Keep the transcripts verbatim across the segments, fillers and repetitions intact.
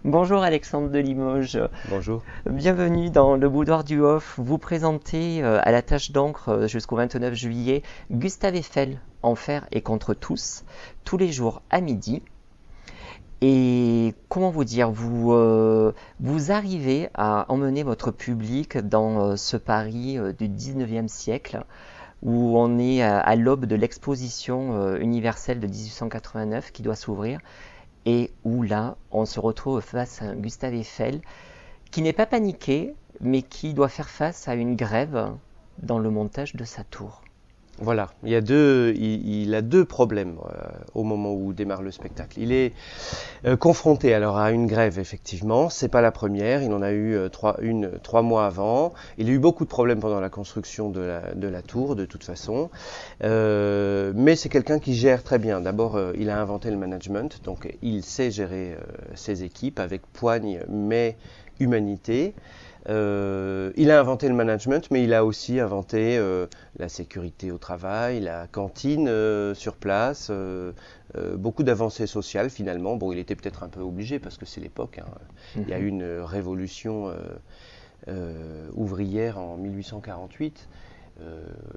Bonjour Alexandre de Limoges, Bonjour. bienvenue dans le boudoir du Off. Vous présentez euh, à la tâche d'encre euh, jusqu'au vingt-neuf juillet Gustave Eiffel, Enfer et contre tous, tous les jours à midi. Et comment vous dire, vous, euh, vous arrivez à emmener votre public dans euh, ce Paris euh, du dix-neuvième siècle, où on est à, à l'aube de l'exposition euh, universelle de dix-huit cent quatre-vingt-neuf qui doit s'ouvrir, et où là, on se retrouve face à un Gustave Eiffel qui n'est pas paniqué, mais qui doit faire face à une grève dans le montage de sa tour. Voilà, il y a deux, il, il a deux problèmes euh, au moment où démarre le spectacle. Il est euh, confronté alors à une grève, effectivement. C'est pas la première. Il en a eu euh, trois, une trois mois avant. Il a eu beaucoup de problèmes pendant la construction de la, de la tour, de toute façon. Euh, mais c'est quelqu'un qui gère très bien. D'abord, euh, il a inventé le management, donc il sait gérer euh, ses équipes avec poigne mais humanité. Euh, il a inventé le management, mais il a aussi inventé euh, la sécurité au travail, la cantine euh, sur place, euh, euh, beaucoup d'avancées sociales finalement. Bon, il était peut-être un peu obligé parce que c'est l'époque. Hein. Il y a eu une révolution euh, euh, ouvrière en mille huit cent quarante-huit euh,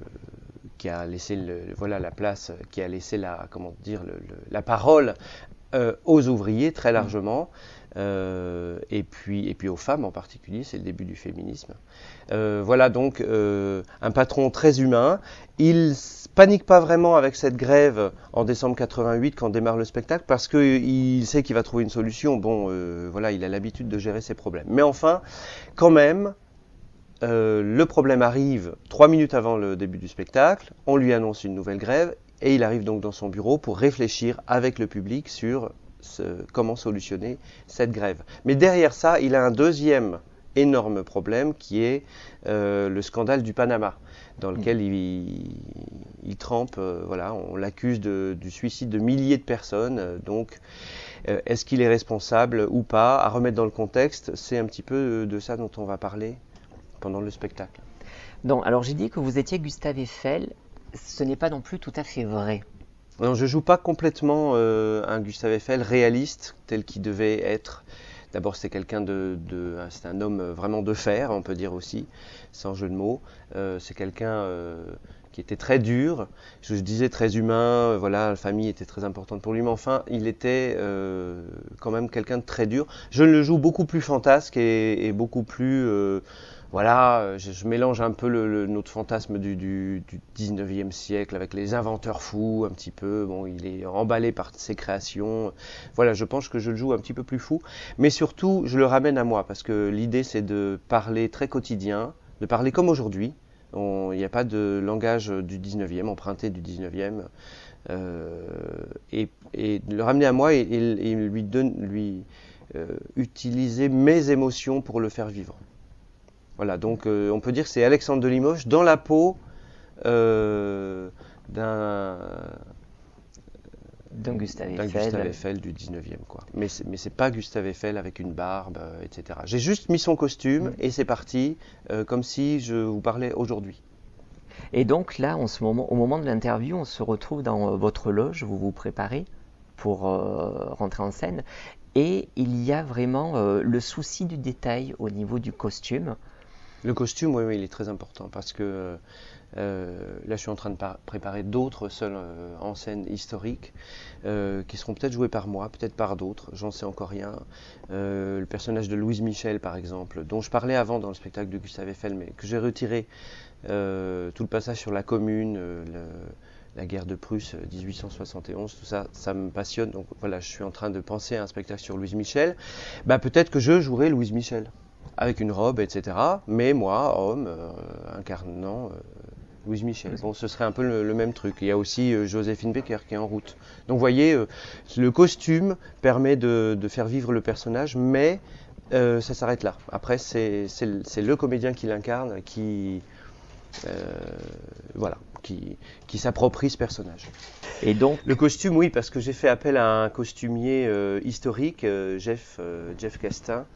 qui a laissé le, voilà la place, qui a laissé la comment dire le, le, la parole euh, aux ouvriers très largement. Euh, et, puis, et puis aux femmes en particulier, c'est le début du féminisme. Euh, voilà donc euh, un patron très humain. Il panique pas vraiment avec cette grève en décembre quatre-vingt-huit quand démarre le spectacle parce qu'il sait qu'il va trouver une solution. Bon, euh, voilà, il a l'habitude de gérer ses problèmes. Mais enfin, quand même, euh, le problème arrive trois minutes avant le début du spectacle. On lui annonce une nouvelle grève et il arrive donc dans son bureau pour réfléchir avec le public sur comment solutionner cette grève. Mais derrière ça, il a un deuxième énorme problème qui est euh, le scandale du Panama, dans lequel il, il, il trempe, euh, voilà, on l'accuse du suicide de milliers de personnes, euh, donc euh, est-ce qu'il est responsable ou pas? À remettre dans le contexte, c'est un petit peu de ça dont on va parler pendant le spectacle. Donc, alors j'ai dit que vous étiez Gustave Eiffel, ce n'est pas non plus tout à fait vrai. Non, je joue pas complètement euh, un Gustave Eiffel réaliste tel qu'il devait être. D'abord, c'est quelqu'un de, de c'est un homme vraiment de fer, on peut dire aussi, sans jeu de mots. Euh, c'est quelqu'un euh, qui était très dur. Je, je disais très humain. Euh, voilà, la famille était très importante pour lui, mais enfin, il était euh, quand même quelqu'un de très dur. Je le joue beaucoup plus fantasque et, et beaucoup plus euh, voilà, je, je, mélange un peu le, le, notre fantasme du, du, du dix-neuvième siècle avec les inventeurs fous un petit peu. Bon, il est emballé par ses créations. Voilà, je pense que je le joue un petit peu plus fou. Mais surtout, je le ramène à moi parce que l'idée, c'est de parler très quotidien, de parler comme aujourd'hui. Il n'y a pas de langage du dix-neuvième, emprunté du dix-neuvième. Euh, et, et de le ramener à moi et, et, et lui, donne, lui euh, utiliser mes émotions pour le faire vivre. Voilà, donc euh, on peut dire que c'est Alexandre de Limoges dans la peau euh, d'un d'un Gustave d'un Eiffel. Gustave Eiffel du dix-neuvième, quoi. Mais c'est, mais c'est pas Gustave Eiffel avec une barbe, euh, et cetera. J'ai juste mis son costume et c'est parti, euh, comme si je vous parlais aujourd'hui. Et donc là, en ce moment, au moment de l'interview, on se retrouve dans euh, votre loge, vous vous préparez pour euh, rentrer en scène, et il y a vraiment euh, le souci du détail au niveau du costume. Le costume, oui, oui, il est très important parce que euh, là, je suis en train de par- préparer d'autres seuls euh, en scène historiques euh, qui seront peut-être joués par moi, peut-être par d'autres, j'en sais encore rien. Euh, le personnage de Louise Michel, par exemple, dont je parlais avant dans le spectacle de Gustave Eiffel, mais que j'ai retiré euh, tout le passage sur la Commune, euh, le, la guerre de Prusse, dix-huit cent soixante et onze, tout ça, ça me passionne. Donc voilà, je suis en train de penser à un spectacle sur Louise Michel. Bah, peut-être que je jouerai Louise Michel avec une robe, et cetera. Mais moi, homme, euh, incarnant euh, Louise Michel. Bon, ce serait un peu le, le même truc. Il y a aussi euh, Joséphine Baker qui est en route. Donc, vous voyez, euh, le costume permet de, de faire vivre le personnage, mais euh, ça s'arrête là. Après, c'est, c'est, le, c'est le comédien qui l'incarne, qui, euh, voilà, qui, qui s'approprie ce personnage. Et donc, Le costume, oui, parce que j'ai fait appel à un costumier euh, historique, euh, Jeff, euh, Jeff Castin,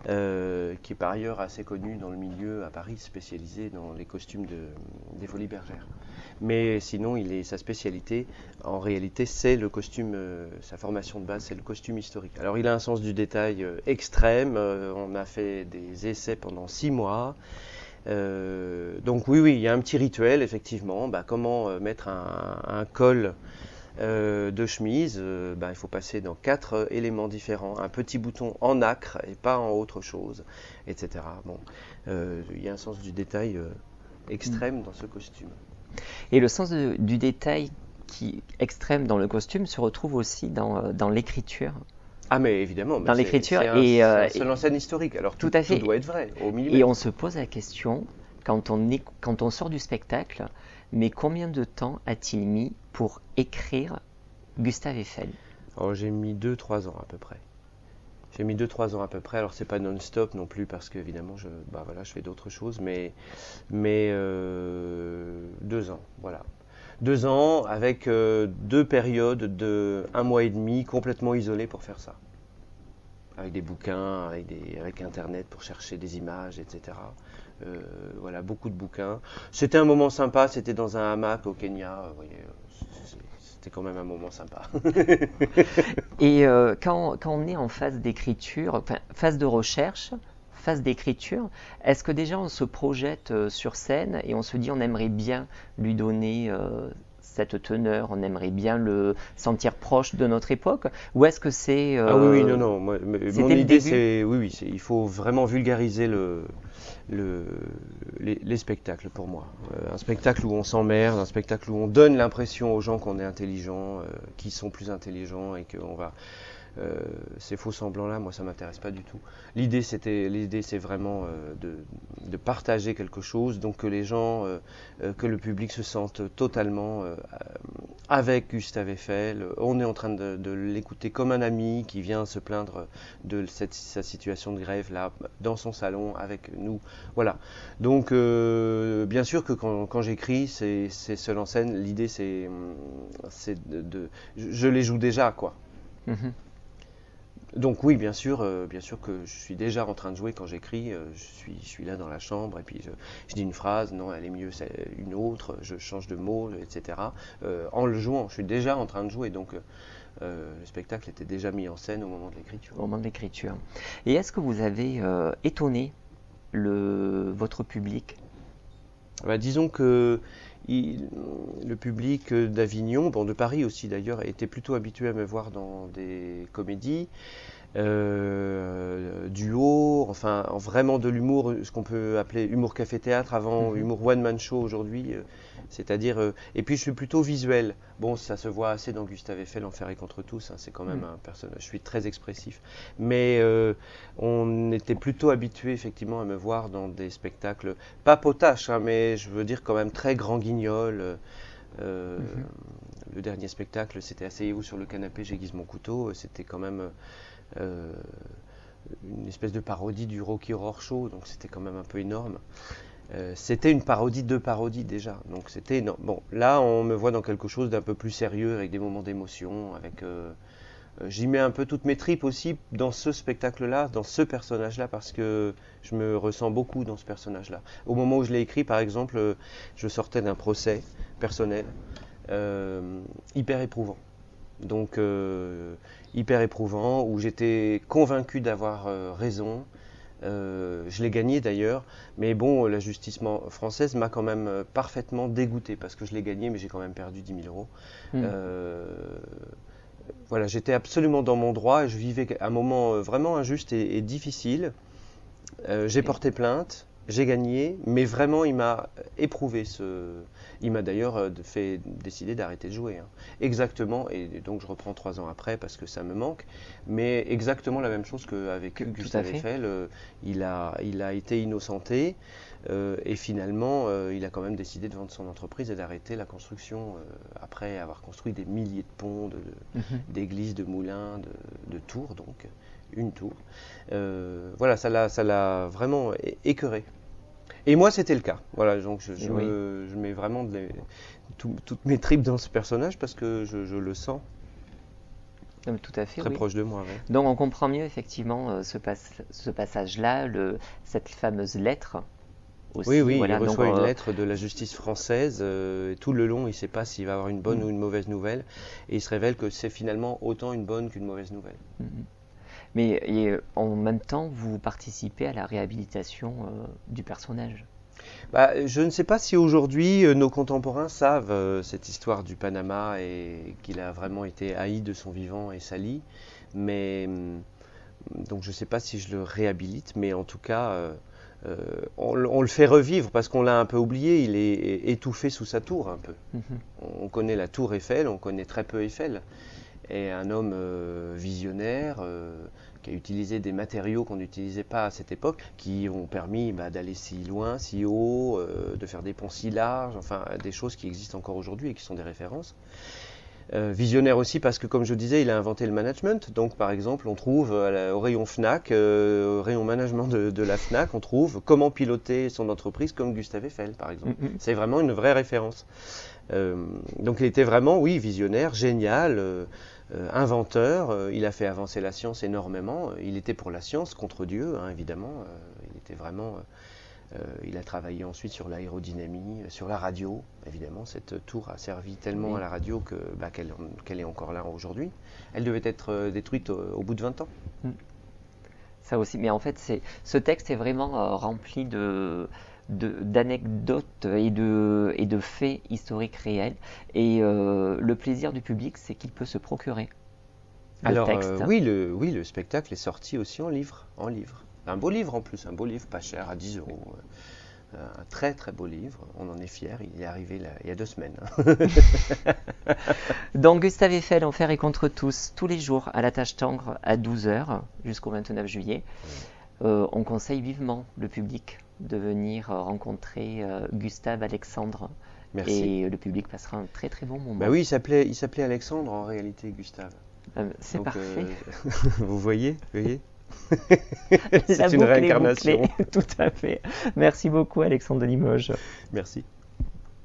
euh, qui est par ailleurs assez connu dans le milieu à Paris, spécialisé dans les costumes de, des Folies Bergères. Mais sinon, il est, sa spécialité, en réalité, c'est le costume, euh, sa formation de base, c'est le costume historique. Alors, il a un sens du détail euh, extrême. Euh, on a fait des essais pendant six mois. Euh, donc, oui, oui, il y a un petit rituel, effectivement. Bah, comment euh, mettre un, un col euh, de chemise, euh, bah, il faut passer dans quatre euh, éléments différents. Un petit bouton en nacre et pas en autre chose, et cetera. Bon, euh, il y a un sens du détail euh, extrême dans ce costume. Et le sens de- du détail qui extrême dans le costume se retrouve aussi dans, euh, dans l'écriture. Ah mais évidemment, mais Dans c'est l'écriture c'est un, et, c'est euh, un seul en scène historique, alors tout tout, à tout fait. doit être vrai, au Et on millimètre. se pose la question, quand on, éc- quand on sort du spectacle, mais combien de temps a-t-il mis pour écrire Gustave Eiffel? Alors j'ai mis deux trois ans à peu près. J'ai mis deux trois ans à peu près, alors c'est pas non-stop non plus parce qu'évidemment je, bah voilà, je fais d'autres choses, mais, mais euh, deux ans, voilà. Deux ans avec euh, deux périodes de un mois et demi complètement isolées pour faire ça. Avec des bouquins, avec, des, avec Internet pour chercher des images, et cetera. Euh, voilà, beaucoup de bouquins. C'était un moment sympa, c'était dans un hamac au Kenya, vous voyez, c'est- c'était quand même un moment sympa. Et euh, quand, quand on est en phase d'écriture, enfin, phase de recherche, phase d'écriture, est-ce que déjà on se projette euh, sur scène et on se dit on aimerait bien lui donner euh, cette teneur, on aimerait bien le sentir proche de notre époque? Ou est-ce que c'est Ah oui, oui, non, euh, non. Moi, mais c'est mon dès le idée, début? c'est, oui, oui, c'est, il faut vraiment vulgariser le, le, les, les spectacles pour moi. Euh, un spectacle où on s'emmerde, un spectacle où on donne l'impression aux gens qu'on est intelligent, euh, qu'ils sont plus intelligents et qu'on va. Euh, ces faux semblants-là, moi, ça m'intéresse pas du tout. L'idée, c'était, l'idée, c'est vraiment euh, de, de partager quelque chose, donc que les gens, euh, euh, que le public se sente totalement euh, avec Gustave Eiffel. On est en train de, de l'écouter comme un ami qui vient se plaindre de cette, sa situation de grève là, dans son salon avec nous. Voilà. Donc, euh, bien sûr que quand, quand j'écris, c'est, c'est seul en scène. L'idée, c'est, c'est de, de, je les joue déjà, quoi. Mhm. Donc oui, bien sûr, euh, bien sûr que je suis déjà en train de jouer quand j'écris. Euh, je suis, je suis là dans la chambre et puis je, je dis une phrase, non, elle est mieux, c'est une autre. Je change de mots, et cetera. Euh, en le jouant, je suis déjà en train de jouer. Donc euh, le spectacle était déjà mis en scène au moment de l'écriture. Au moment de l'écriture. Et est-ce que vous avez euh, étonné le, votre public? Bah, disons que il- le public d'Avignon, bon de Paris aussi d'ailleurs, était plutôt habitué à me voir dans des comédies. Euh, duo, enfin vraiment de l'humour, ce qu'on peut appeler humour café-théâtre avant, Mhm. humour one-man show aujourd'hui, euh, c'est-à-dire, euh, et puis je suis plutôt visuel. Bon, ça se voit assez dans Gustave Eiffel, Enfer et contre tous, hein, c'est quand même Mhm. un personnage, je suis très expressif. Mais euh, on était plutôt habitué effectivement à me voir dans des spectacles, pas potaches, hein, mais je veux dire quand même très grand guignol. Euh, Mhm. le dernier spectacle, c'était Asseyez-vous sur le canapé, j'aiguise mon couteau, c'était quand même euh, une espèce de parodie du Rocky Horror Show, donc c'était quand même un peu énorme. Euh, c'était une parodie de parodie déjà, donc c'était énorme. Bon, là on me voit dans quelque chose d'un peu plus sérieux, avec des moments d'émotion, avec euh, euh, j'y mets un peu toutes mes tripes aussi dans ce spectacle-là, dans ce personnage-là, parce que je me ressens beaucoup dans ce personnage-là. Au moment où je l'ai écrit, par exemple, euh, je sortais d'un procès personnel euh, hyper éprouvant. Donc euh, hyper éprouvant, où j'étais convaincu d'avoir euh, raison. Euh, je l'ai gagné d'ailleurs, mais bon, la justice française m'a quand même euh, parfaitement dégoûté parce que je l'ai gagné, mais j'ai quand même perdu dix mille euros. Mhm. Euh, voilà, j'étais absolument dans mon droit et je vivais un moment euh, vraiment injuste et, et difficile. Euh, j'ai Et- porté plainte, j'ai gagné, mais vraiment, il m'a éprouvé ce. Il m'a d'ailleurs euh, fait décider d'arrêter de jouer, hein. Exactement, et donc je reprends trois ans après parce que ça me manque, mais exactement la même chose qu'a que- vécu tout à Gustave fait. Eiffel. Euh, il, a, il a été innocenté euh, et finalement, euh, il a quand même décidé de vendre son entreprise et d'arrêter la construction euh, après avoir construit des milliers de ponts, de- de- Mhm. d'églises, de moulins, de, de tours, donc une tour. Euh, voilà, ça l'a, ça l'a vraiment é- écœuré. Et moi, c'était le cas. Voilà, donc je, Et je oui. me, je mets vraiment de les- tout- toutes mes tripes dans ce personnage parce que je, je le sens. Non, tout à fait, très oui. proche de moi. Ouais. Donc on comprend mieux effectivement euh, ce, pas- ce passage-là, le, cette fameuse lettre aussi. Oui, oui, il Voilà, donc, reçoit une euh, lettre de la justice française. Euh, et tout le long, il ne sait pas s'il va avoir une bonne mm, ou une mauvaise nouvelle. Et il se révèle que c'est finalement autant une bonne qu'une mauvaise nouvelle. mm, mm. Mais et, euh, en même temps, vous participez à la réhabilitation euh, du personnage. Bah, je ne sais pas si aujourd'hui euh, nos contemporains savent euh, cette histoire du Panama et qu'il a vraiment été haï de son vivant et sali. Mais hum, donc je ne sais pas si je le réhabilite, mais en tout cas, euh, euh, on, on le fait revivre parce qu'on l'a un peu oublié. Il est étouffé sous sa tour un peu. Mhm. On connaît la tour Eiffel, on connaît très peu Eiffel. Et un homme euh, visionnaire euh, qui a utilisé des matériaux qu'on n'utilisait pas à cette époque, qui ont permis bah, d'aller si loin, si haut, euh, de faire des ponts si larges, enfin des choses qui existent encore aujourd'hui et qui sont des références. Euh, visionnaire aussi parce que, comme je disais, il a inventé le management. Donc, par exemple, on trouve à la- au rayon Fnac, euh, au rayon management de, de la Fnac, on trouve comment piloter son entreprise comme Gustave Eiffel, par exemple. Mm, mm. C'est vraiment une vraie référence. Euh, donc, il était vraiment, oui, visionnaire, génial, euh, euh, inventeur. Euh, il a fait avancer la science énormément. Il était pour la science contre Dieu, hein, évidemment. Euh, il était vraiment. Euh, il a travaillé ensuite sur l'aérodynamie, sur la radio. Évidemment, cette tour a servi tellement Oui. à la radio que, bah, qu'elle, qu'elle est encore là aujourd'hui. Elle devait être euh, détruite au, au bout de vingt ans. Mm. Ça aussi, mais en fait, c'est ce texte est vraiment euh, rempli de, de- d'anecdotes et de, et de faits historiques réels. Et euh, le plaisir du public, c'est qu'il peut se procurer le Alors euh, texte. oui, le, oui, le spectacle est sorti aussi en livre, en livre. Un beau livre en plus, un beau livre pas cher, à dix euros. Euh, Un très très beau livre, on en est fiers, il est arrivé là, il y a deux semaines. Donc Gustave Eiffel, Enfer et contre tous, tous les jours à la Tâche Tangre à douze heures jusqu'au vingt-neuf juillet. Euh, on conseille vivement le public de venir euh, rencontrer euh, Gustave Alexandre. Merci. Et le public passera un très très bon moment. Bah oui, il s'appelait, il s'appelait Alexandre en réalité, Gustave. Euh, c'est Donc, parfait. euh, vous voyez, vous voyez La C'est une boucle est réincarnation. bouclée. Tout à fait. Merci beaucoup Alexandre de Limoges. Merci.